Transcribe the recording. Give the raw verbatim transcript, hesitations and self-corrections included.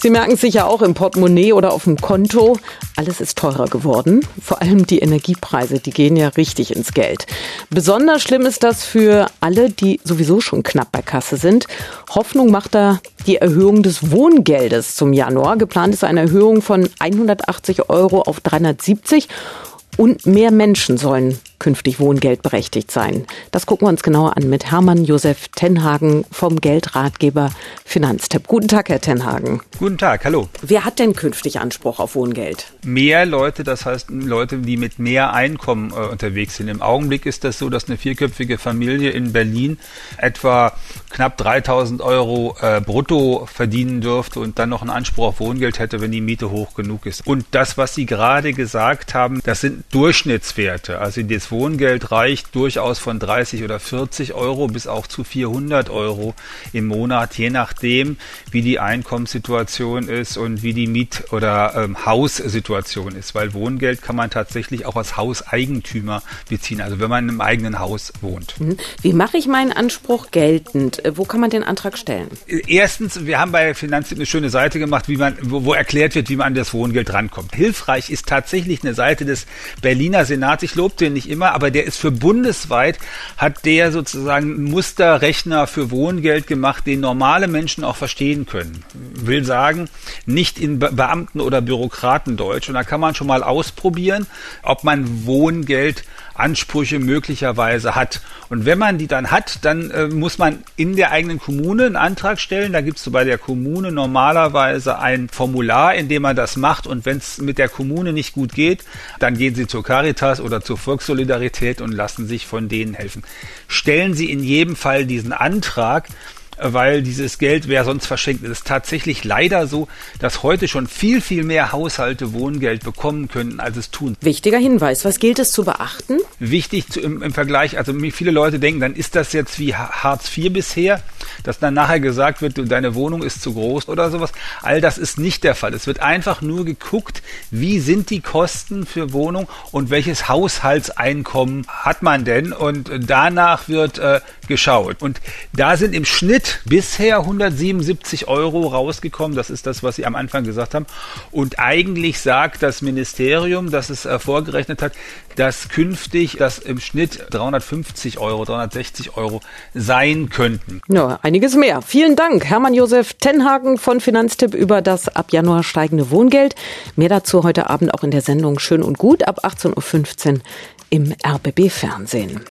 Sie merken es sicher auch im Portemonnaie oder auf dem Konto. Alles ist teurer geworden. Vor allem die Energiepreise, die gehen ja richtig ins Geld. Besonders schlimm ist das für alle, die sowieso schon knapp bei Kasse sind. Hoffnung macht da die Erhöhung des Wohngeldes zum Januar. Geplant ist eine Erhöhung von hundertachtzig Euro auf dreihundertsiebzig. Und mehr Menschen sollen künftig wohngeldberechtigt sein. Das gucken wir uns genauer an mit Hermann Josef Tenhagen vom Geldratgeber Finanztipp. Guten Tag, Herr Tenhagen. Guten Tag, hallo. Wer hat denn künftig Anspruch auf Wohngeld? Mehr Leute, das heißt Leute, die mit mehr Einkommen äh, unterwegs sind. Im Augenblick ist das so, dass eine vierköpfige Familie in Berlin etwa knapp dreitausend Euro äh, brutto verdienen dürfte und dann noch einen Anspruch auf Wohngeld hätte, wenn die Miete hoch genug ist. Und das, was Sie gerade gesagt haben, das sind Durchschnittswerte. Also das Wohngeld reicht durchaus von dreißig oder vierzig Euro bis auch zu vierhundert Euro im Monat, je nachdem, wie die Einkommenssituation ist und wie die Miet- oder ähm, Haussituation ist. Weil Wohngeld kann man tatsächlich auch als Hauseigentümer beziehen, also wenn man im eigenen Haus wohnt. Wie mache ich meinen Anspruch geltend? Wo kann man den Antrag stellen? Erstens, wir haben bei Finanztipp eine schöne Seite gemacht, wie man, wo, wo erklärt wird, wie man an das Wohngeld rankommt. Hilfreich ist tatsächlich eine Seite des Berliner Senats. Ich lobe den nicht immer, aber der ist für bundesweit, hat der sozusagen einen Musterrechner für Wohngeld gemacht, den normale Menschen auch verstehen können. Will sagen, nicht in Be- Beamten- oder Bürokratendeutsch. Und da kann man schon mal ausprobieren, ob man Wohngeldansprüche möglicherweise hat. Und wenn man die dann hat, dann äh, muss man in der eigenen Kommune einen Antrag stellen. Da gibt es so bei der Kommune normalerweise ein Formular, in dem man das macht. Und wenn es mit der Kommune nicht gut geht, dann gehen Sie zur Caritas oder zur Volkssolidarität und lassen sich von denen helfen. Stellen Sie in jedem Fall diesen Antrag, weil dieses Geld wäre sonst verschenkt. Es ist tatsächlich leider so, dass heute schon viel, viel mehr Haushalte Wohngeld bekommen können, als es tun. Wichtiger Hinweis. Was gilt es zu beachten? Wichtig zu, im, im Vergleich, also viele Leute denken, dann ist das jetzt wie Hartz vier bisher, dass dann nachher gesagt wird, du, deine Wohnung ist zu groß oder sowas. All das ist nicht der Fall. Es wird einfach nur geguckt, wie sind die Kosten für Wohnung und welches Haushaltseinkommen hat man denn? Und danach wird äh, geschaut. Und da sind im Schnitt bisher hundertsiebenundsiebzig Euro rausgekommen. Das ist das, was Sie am Anfang gesagt haben. Und eigentlich sagt das Ministerium, das es äh, vorgerechnet hat, dass künftig das im Schnitt dreihundertfünfzig Euro, dreihundertsechzig Euro sein könnten. Ja, einiges mehr. Vielen Dank, Hermann Josef Tenhagen von Finanztipp über das ab Januar steigende Wohngeld. Mehr dazu heute Abend auch in der Sendung Schön und Gut ab achtzehn Uhr fünfzehn im R B B Fernsehen.